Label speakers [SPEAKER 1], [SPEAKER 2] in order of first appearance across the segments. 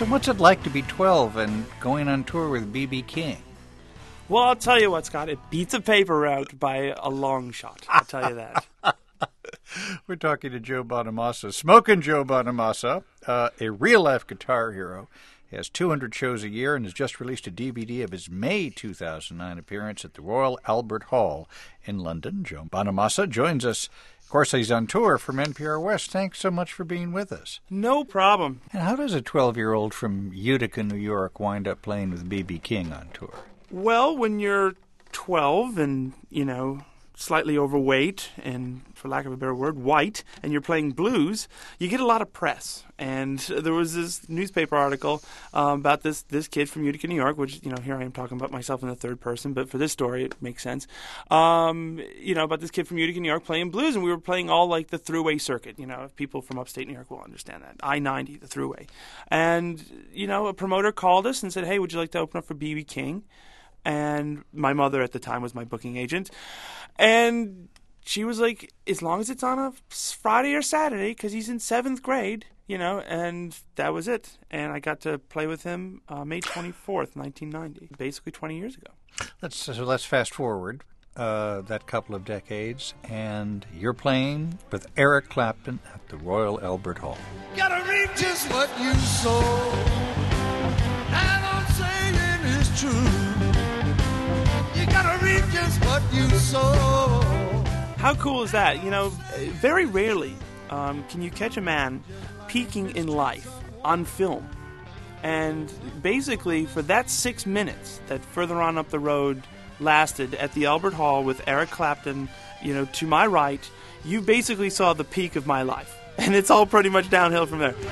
[SPEAKER 1] So what's it like to be 12 and going on tour with B.B. King?
[SPEAKER 2] Well, I'll tell you what, Scott. It beats a paper route by a long shot. I'll tell you that.
[SPEAKER 1] We're talking to Joe Bonamassa, Smokin' Joe Bonamassa, a real-life guitar hero. He has 200 shows a year and has just released a DVD of his May 2009 appearance at the Royal Albert Hall in London. Joe Bonamassa joins us. Of course, he's on tour from NPR West. Thanks so much for being with us.
[SPEAKER 2] No problem.
[SPEAKER 1] And how does a 12-year-old from Utica, New York, wind up playing with B.B. King on tour?
[SPEAKER 2] Well, when you're 12 and, slightly overweight and, for lack of a better word, white, and you're playing blues, you get a lot of press. And there was this newspaper article about this kid from Utica, New York, which, here I am talking about myself in the third person, but for this story it makes sense. About this kid from Utica, New York playing blues, and we were playing all like the thruway circuit. If people from upstate New York will understand that. I-90, the thruway. And, a promoter called us and said, hey, would you like to open up for B.B. King? And my mother at the time was my booking agent. And she was like, as long as it's on a Friday or Saturday, because he's in 7th grade, and that was it. And I got to play with him May 24th, 1990, basically 20 years ago.
[SPEAKER 1] Let's fast forward that couple of decades, and you're playing with Eric Clapton at the Royal Albert Hall.
[SPEAKER 3] Gotta reap just what you sow, and I'm saying it's true. You gotta reap just what you sow.
[SPEAKER 2] How cool is that? Very rarely can you catch a man peaking in life on film. And basically, for that 6 minutes that Further On Up the Road lasted at the Albert Hall with Eric Clapton, to my right, you basically saw the peak of my life. And it's all pretty much downhill from there.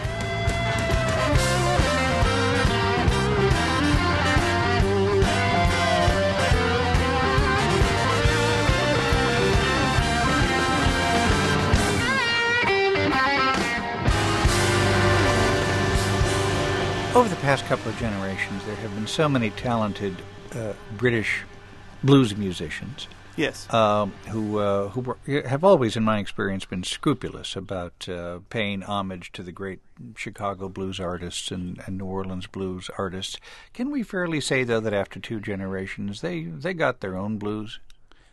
[SPEAKER 1] Over the past couple of generations, there have been so many talented British blues musicians.
[SPEAKER 2] Yes.
[SPEAKER 1] Who have always, in my experience, been scrupulous about paying homage to the great Chicago blues artists and New Orleans blues artists. Can we fairly say, though, that after 2 generations, they got their own blues?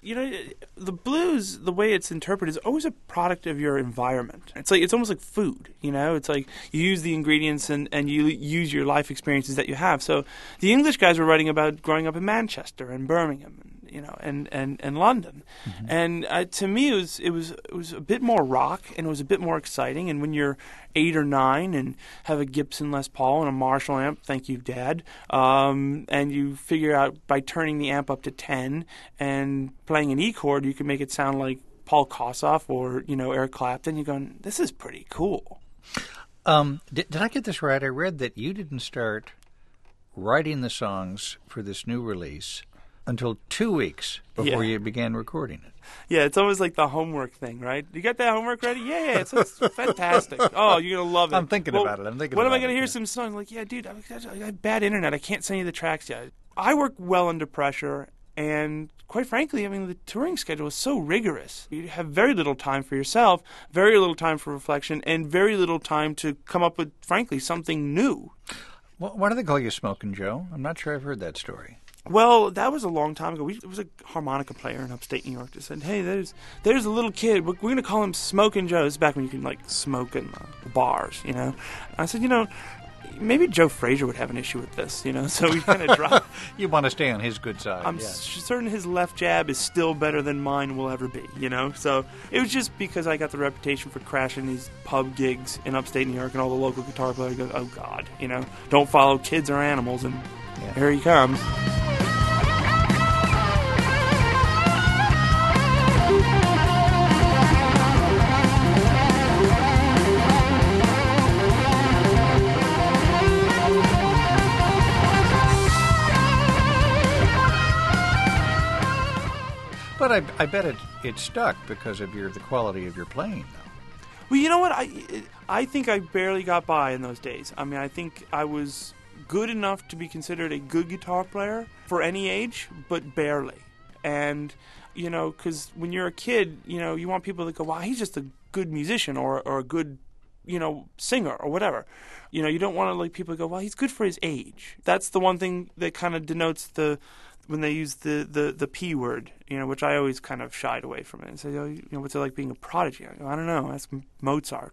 [SPEAKER 2] The blues, the way it's interpreted, is always a product of your environment. It's almost like food, It's like you use the ingredients and you use your life experiences that you have. So the English guys were writing about growing up in Manchester and Birmingham, and London. Mm-hmm. And to me, it was a bit more rock, and it was a bit more exciting. And when you're 8 or 9 and have a Gibson Les Paul and a Marshall amp, thank you, Dad, and you figure out by turning the amp up to 10 and playing an E chord, you can make it sound like Paul Kossoff or Eric Clapton. You're going, this is pretty cool.
[SPEAKER 1] Did I get this right? I read that you didn't start writing the songs for this new release until 2 weeks before you began recording it.
[SPEAKER 2] Yeah, it's almoys like the homework thing, right? You got that homework ready? Yeah, it's fantastic. Oh, you're going to love it.
[SPEAKER 1] I'm thinking about it. When
[SPEAKER 2] am I going to hear some song? Like, yeah, dude, I have bad internet. I can't send you the tracks yet. I work well under pressure, and quite frankly, the touring schedule is so rigorous. You have very little time for yourself, very little time for reflection, and very little time to come up with, frankly, something new.
[SPEAKER 1] Why do they call you Smokin' Joe? I'm not sure I've heard that story.
[SPEAKER 2] Well, that was a long time ago. There was a harmonica player in upstate New York that said, hey, there's a little kid. We're going to call him Smokin' Joe. This is back when you could, smoke in the bars, And I said, maybe Joe Frazier would have an issue with this, So we kind of dropped.
[SPEAKER 1] You want to stay on his good side.
[SPEAKER 2] I'm certain his left jab is still better than mine will ever be, So it was just because I got the reputation for crashing these pub gigs in upstate New York, and all the local guitar players go, oh, God, don't follow kids or animals, and here he comes.
[SPEAKER 1] But I bet it stuck because of the quality of your playing, though.
[SPEAKER 2] Well, you know what? I think I barely got by in those days. I think I was good enough to be considered a good guitar player for any age, but barely. And, because when you're a kid, you want people to go, wow, he's just a good musician or a good singer or whatever. You don't want to like people go, well, he's good for his age. That's the one thing that kind of denotes when they use the P word, which I always kind of shied away from it and said, what's it like being a prodigy? I go, I don't know. Ask Mozart.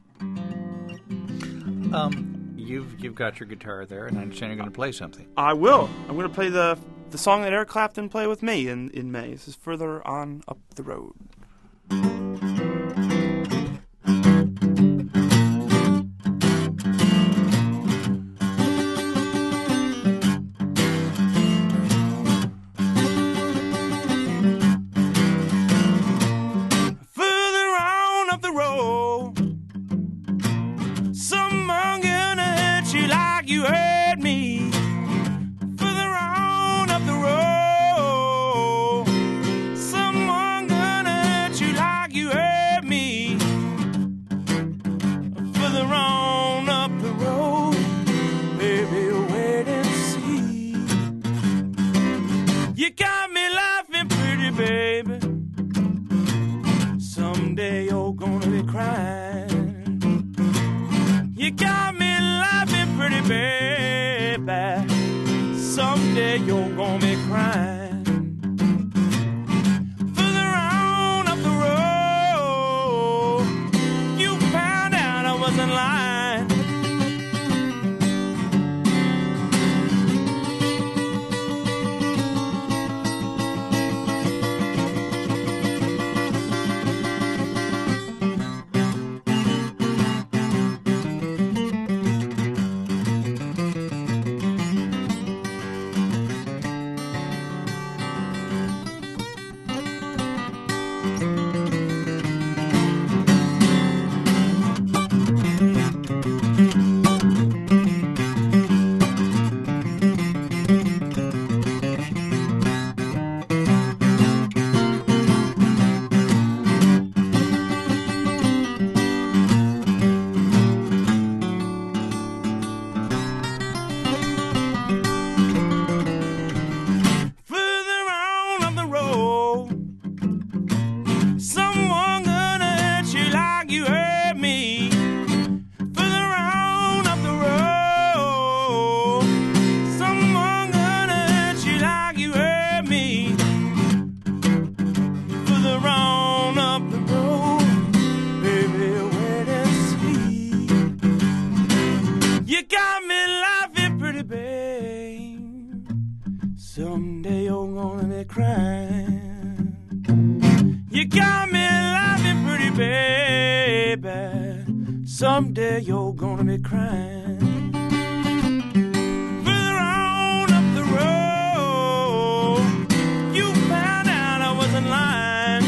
[SPEAKER 1] You've got your guitar there, and I understand you're going to play something.
[SPEAKER 2] I will. I'm going to play the song that Eric Clapton played with me in May. This is Further On Up the Road. Someday you're gonna be crying. You got me laughing pretty, baby. Someday you're gonna be crying. Further on up the road, you found out I wasn't lying.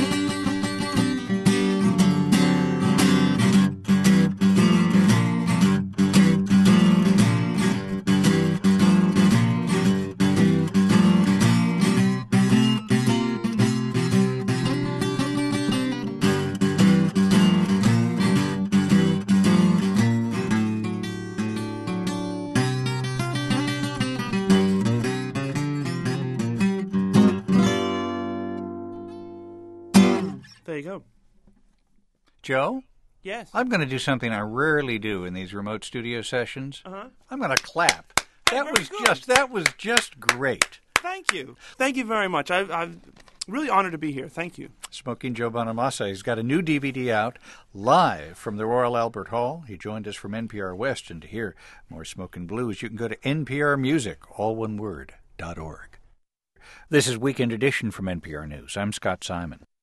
[SPEAKER 2] There you go.
[SPEAKER 1] Joe?
[SPEAKER 2] Yes.
[SPEAKER 1] I'm going to do something I rarely do in these remote studio sessions.
[SPEAKER 2] Uh-huh.
[SPEAKER 1] I'm going to clap. That was just great.
[SPEAKER 2] Thank you. Thank you very much. I'm really honored to be here. Thank you.
[SPEAKER 1] Smoking Joe Bonamassa. He's got a new DVD out, live from the Royal Albert Hall. He joined us from NPR West, and to hear more Smokin' Blues, you can go to NPRmusic, all one word, .org. This is Weekend Edition from NPR News. I'm Scott Simon.